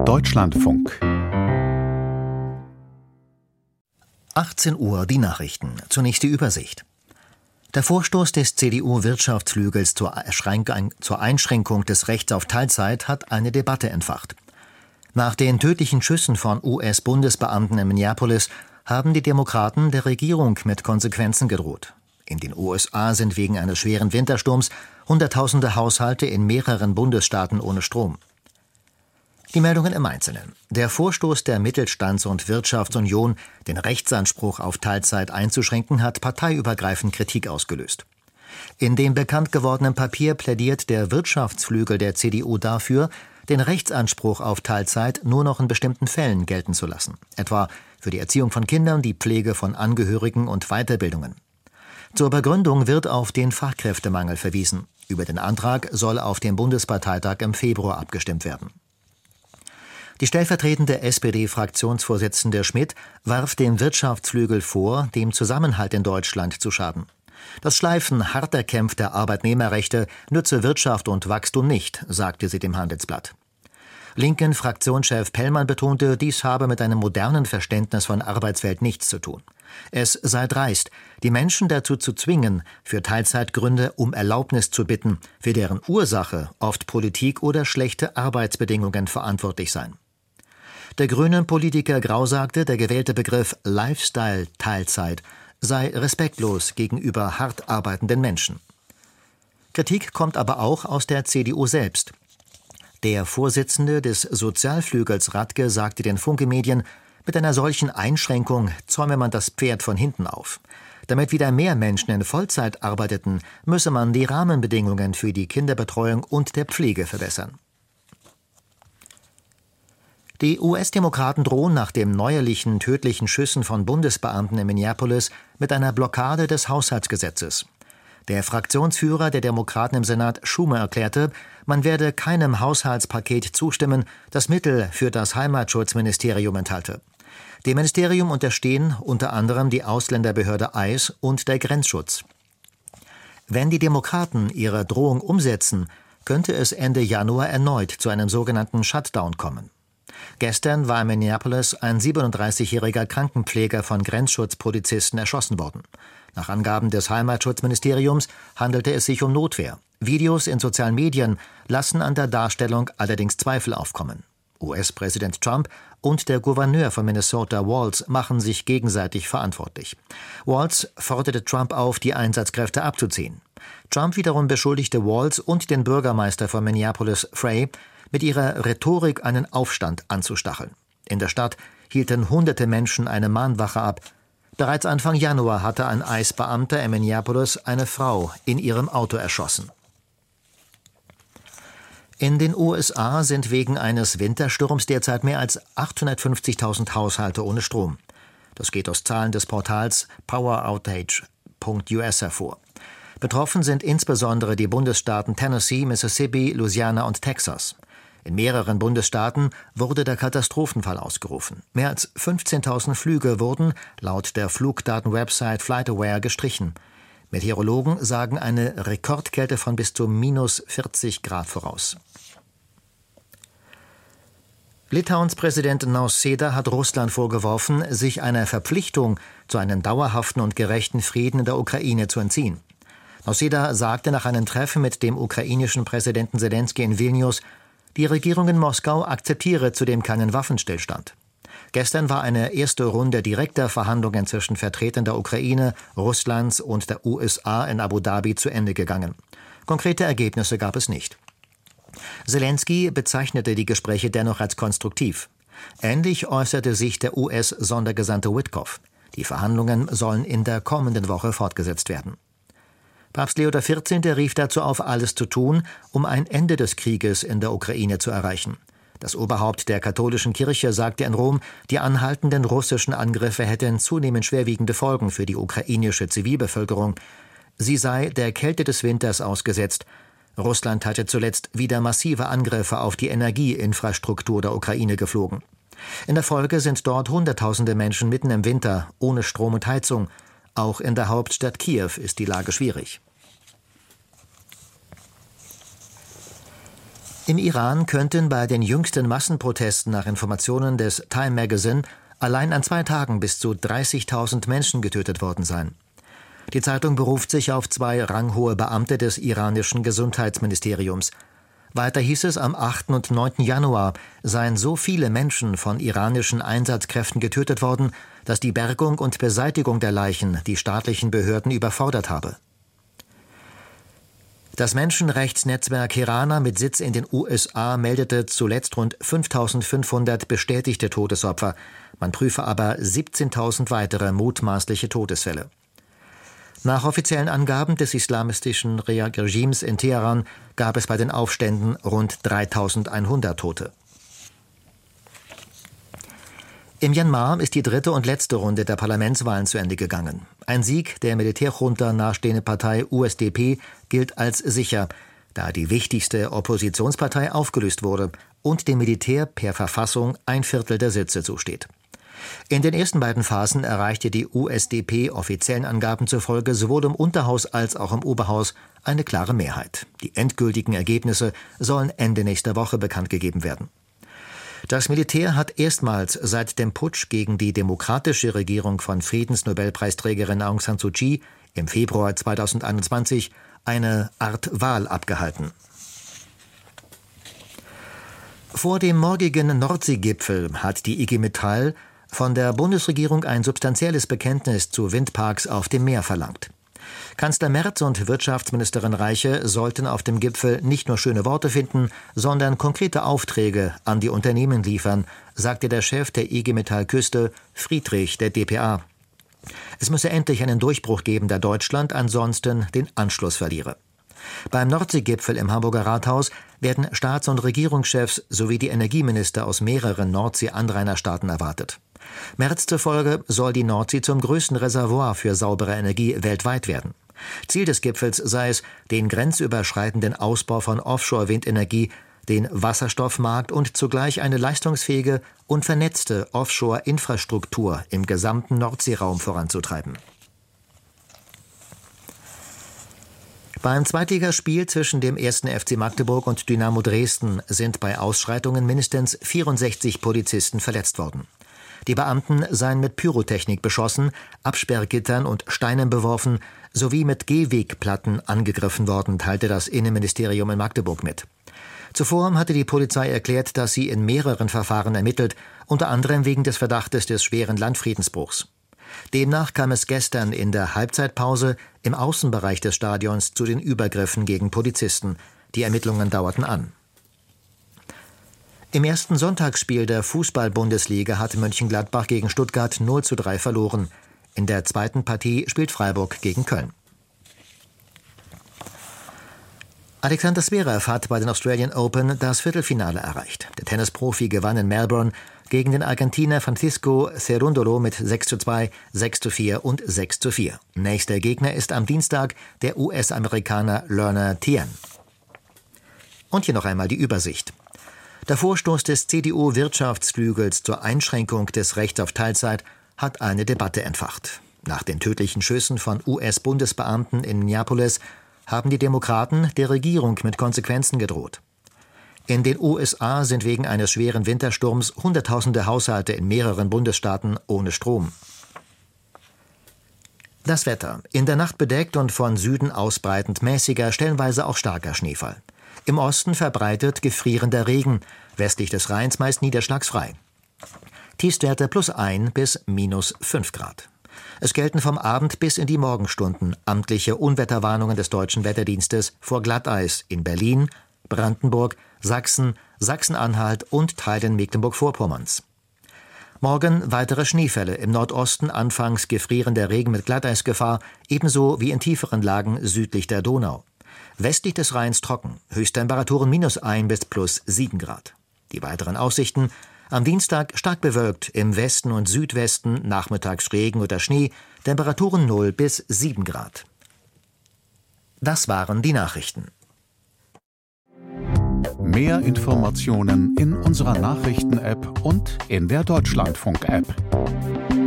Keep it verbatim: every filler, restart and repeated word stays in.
Deutschlandfunk. achtzehn Uhr, die Nachrichten. Zunächst die Übersicht. Der Vorstoß des C D U-Wirtschaftsflügels zur, zur Einschränkung des Rechts auf Teilzeit hat eine Debatte entfacht. Nach den tödlichen Schüssen von U S-Bundesbeamten in Minneapolis haben die Demokraten der Regierung mit Konsequenzen gedroht. In den U S A sind wegen eines schweren Wintersturms Hunderttausende Haushalte in mehreren Bundesstaaten ohne Strom. Die Meldungen im Einzelnen. Der Vorstoß der Mittelstands- und Wirtschaftsunion, den Rechtsanspruch auf Teilzeit einzuschränken, hat parteiübergreifend Kritik ausgelöst. In dem bekannt gewordenen Papier plädiert der Wirtschaftsflügel der C D U dafür, den Rechtsanspruch auf Teilzeit nur noch in bestimmten Fällen gelten zu lassen, etwa für die Erziehung von Kindern, die Pflege von Angehörigen und Weiterbildungen. Zur Begründung wird auf den Fachkräftemangel verwiesen. Über den Antrag soll auf dem Bundesparteitag im Februar abgestimmt werden. Die stellvertretende S P D-Fraktionsvorsitzende Schmidt warf dem Wirtschaftsflügel vor, dem Zusammenhalt in Deutschland zu schaden. Das Schleifen hart erkämpfter Arbeitnehmerrechte nütze Wirtschaft und Wachstum nicht, sagte sie dem Handelsblatt. Linken Fraktionschef Pellmann betonte, dies habe mit einem modernen Verständnis von Arbeitswelt nichts zu tun. Es sei dreist, die Menschen dazu zu zwingen, für Teilzeitgründe um Erlaubnis zu bitten, für deren Ursache oft Politik oder schlechte Arbeitsbedingungen verantwortlich seien. Der grünen Politiker Grau sagte, der gewählte Begriff Lifestyle-Teilzeit sei respektlos gegenüber hart arbeitenden Menschen. Kritik kommt aber auch aus der C D U selbst. Der Vorsitzende des Sozialflügels Radke sagte den Funke-Medien, mit einer solchen Einschränkung zäume man das Pferd von hinten auf. Damit wieder mehr Menschen in Vollzeit arbeiteten, müsse man die Rahmenbedingungen für die Kinderbetreuung und der Pflege verbessern. Die U S-Demokraten drohen nach den neuerlichen tödlichen Schüssen von Bundesbeamten in Minneapolis mit einer Blockade des Haushaltsgesetzes. Der Fraktionsführer der Demokraten im Senat, Schumer, erklärte, man werde keinem Haushaltspaket zustimmen, das Mittel für das Heimatschutzministerium enthalte. Dem Ministerium unterstehen unter anderem die Ausländerbehörde I C E und der Grenzschutz. Wenn die Demokraten ihre Drohung umsetzen, könnte es Ende Januar erneut zu einem sogenannten Shutdown kommen. Gestern war in Minneapolis ein siebenunddreißigjähriger Krankenpfleger von Grenzschutzpolizisten erschossen worden. Nach Angaben des Heimatschutzministeriums handelte es sich um Notwehr. Videos in sozialen Medien lassen an der Darstellung allerdings Zweifel aufkommen. U S-Präsident Trump und der Gouverneur von Minnesota, Walz, machen sich gegenseitig verantwortlich. Walz forderte Trump auf, die Einsatzkräfte abzuziehen. Trump wiederum beschuldigte Walz und den Bürgermeister von Minneapolis, Frey, mit ihrer Rhetorik einen Aufstand anzustacheln. In der Stadt hielten hunderte Menschen eine Mahnwache ab. Bereits Anfang Januar hatte ein I C E-Beamter in Minneapolis eine Frau in ihrem Auto erschossen. In den U S A sind wegen eines Wintersturms derzeit mehr als achthundertfünfzigtausend Haushalte ohne Strom. Das geht aus Zahlen des Portals power outage punkt U S hervor. Betroffen sind insbesondere die Bundesstaaten Tennessee, Mississippi, Louisiana und Texas. In mehreren Bundesstaaten wurde der Katastrophenfall ausgerufen. Mehr als fünfzehntausend Flüge wurden laut der Flugdaten-Website FlightAware gestrichen. Meteorologen sagen eine Rekordkälte von bis zu minus vierzig Grad voraus. Litauens Präsident Nausėda hat Russland vorgeworfen, sich einer Verpflichtung zu einem dauerhaften und gerechten Frieden in der Ukraine zu entziehen. Nausėda sagte nach einem Treffen mit dem ukrainischen Präsidenten Selenskyj in Vilnius, die Regierung in Moskau akzeptiere zudem keinen Waffenstillstand. Gestern war eine erste Runde direkter Verhandlungen zwischen Vertretern der Ukraine, Russlands und der U S A in Abu Dhabi zu Ende gegangen. Konkrete Ergebnisse gab es nicht. Selenskyj bezeichnete die Gespräche dennoch als konstruktiv. Ähnlich äußerte sich der U S-Sondergesandte Witkoff. Die Verhandlungen sollen in der kommenden Woche fortgesetzt werden. Papst Leo der vierzehnte rief dazu auf, alles zu tun, um ein Ende des Krieges in der Ukraine zu erreichen. Das Oberhaupt der katholischen Kirche sagte in Rom, die anhaltenden russischen Angriffe hätten zunehmend schwerwiegende Folgen für die ukrainische Zivilbevölkerung. Sie sei der Kälte des Winters ausgesetzt. Russland hatte zuletzt wieder massive Angriffe auf die Energieinfrastruktur der Ukraine geflogen. In der Folge sind dort Hunderttausende Menschen mitten im Winter ohne Strom und Heizung. Auch in der Hauptstadt Kiew ist die Lage schwierig. Im Iran könnten bei den jüngsten Massenprotesten nach Informationen des Time Magazine allein an zwei Tagen bis zu dreißigtausend Menschen getötet worden sein. Die Zeitung beruft sich auf zwei ranghohe Beamte des iranischen Gesundheitsministeriums. Weiter hieß es, am achten und neunten Januar seien so viele Menschen von iranischen Einsatzkräften getötet worden, dass die Bergung und Beseitigung der Leichen die staatlichen Behörden überfordert habe. Das Menschenrechtsnetzwerk Herana mit Sitz in den U S A meldete zuletzt rund fünftausendfünfhundert bestätigte Todesopfer. Man prüfe aber siebzehntausend weitere mutmaßliche Todesfälle. Nach offiziellen Angaben des islamistischen Regimes in Teheran gab es bei den Aufständen rund dreitausendeinhundert Tote. Im Myanmar ist die dritte und letzte Runde der Parlamentswahlen zu Ende gegangen. Ein Sieg der Militärjunta nahestehenden Partei U S D P gilt als sicher, da die wichtigste Oppositionspartei aufgelöst wurde und dem Militär per Verfassung ein Viertel der Sitze zusteht. In den ersten beiden Phasen erreichte die U S D P offiziellen Angaben zufolge sowohl im Unterhaus als auch im Oberhaus eine klare Mehrheit. Die endgültigen Ergebnisse sollen Ende nächster Woche bekannt gegeben werden. Das Militär hat erstmals seit dem Putsch gegen die demokratische Regierung von Friedensnobelpreisträgerin Aung San Suu Kyi im Februar zweitausendeinundzwanzig eine Art Wahl abgehalten. Vor dem morgigen Nordseegipfel hat die I G Metall von der Bundesregierung ein substanzielles Bekenntnis zu Windparks auf dem Meer verlangt. Kanzler Merz und Wirtschaftsministerin Reiche sollten auf dem Gipfel nicht nur schöne Worte finden, sondern konkrete Aufträge an die Unternehmen liefern, sagte der Chef der I G Metall Küste, Friedrich, der D P A. Es müsse endlich einen Durchbruch geben, da Deutschland ansonsten den Anschluss verliere. Beim Nordseegipfel im Hamburger Rathaus werden Staats- und Regierungschefs sowie die Energieminister aus mehreren Nordsee-Anrainerstaaten erwartet. Merz zufolge soll die Nordsee zum größten Reservoir für saubere Energie weltweit werden. Ziel des Gipfels sei es, den grenzüberschreitenden Ausbau von Offshore-Windenergie, den Wasserstoffmarkt und zugleich eine leistungsfähige und vernetzte Offshore-Infrastruktur im gesamten Nordseeraum voranzutreiben. Beim Zweitligaspiel zwischen dem ersten F C Magdeburg und Dynamo Dresden sind bei Ausschreitungen mindestens vierundsechzig Polizisten verletzt worden. Die Beamten seien mit Pyrotechnik beschossen, Absperrgittern und Steinen beworfen sowie mit Gehwegplatten angegriffen worden, teilte das Innenministerium in Magdeburg mit. Zuvor hatte die Polizei erklärt, dass sie in mehreren Verfahren ermittelt, unter anderem wegen des Verdachtes des schweren Landfriedensbruchs. Demnach kam es gestern in der Halbzeitpause im Außenbereich des Stadions zu den Übergriffen gegen Polizisten. Die Ermittlungen dauerten an. Im ersten Sonntagsspiel der Fußball-Bundesliga hat Mönchengladbach gegen Stuttgart null zu drei verloren. In der zweiten Partie spielt Freiburg gegen Köln. Alexander Zverev hat bei den Australian Open das Viertelfinale erreicht. Der Tennisprofi gewann in Melbourne gegen den Argentinier Francisco Cerúndolo mit sechs zu zwei, sechs zu vier und sechs zu vier. Nächster Gegner ist am Dienstag der U S-Amerikaner Lerner Tien. Und hier noch einmal die Übersicht. Der Vorstoß des C D U-Wirtschaftsflügels zur Einschränkung des Rechts auf Teilzeit hat eine Debatte entfacht. Nach den tödlichen Schüssen von U S-Bundesbeamten in Minneapolis haben die Demokraten der Regierung mit Konsequenzen gedroht. In den U S A sind wegen eines schweren Wintersturms Hunderttausende Haushalte in mehreren Bundesstaaten ohne Strom. Das Wetter. In der Nacht bedeckt und von Süden ausbreitend mäßiger, stellenweise auch starker Schneefall. Im Osten verbreitet gefrierender Regen, westlich des Rheins meist niederschlagsfrei. Tiefstwerte plus ein bis minus fünf Grad. Es gelten vom Abend bis in die Morgenstunden amtliche Unwetterwarnungen des Deutschen Wetterdienstes vor Glatteis in Berlin, Brandenburg, Sachsen, Sachsen-Anhalt und Teilen Mecklenburg-Vorpommerns. Morgen weitere Schneefälle, im Nordosten anfangs gefrierender Regen mit Glatteisgefahr, ebenso wie in tieferen Lagen südlich der Donau. Westlich des Rheins trocken, Höchsttemperaturen minus ein bis plus sieben Grad. Die weiteren Aussichten: am Dienstag stark bewölkt, im Westen und Südwesten nachmittags Regen oder Schnee, Temperaturen null bis sieben Grad. Das waren die Nachrichten. Mehr Informationen in unserer Nachrichten-App und in der Deutschlandfunk-App.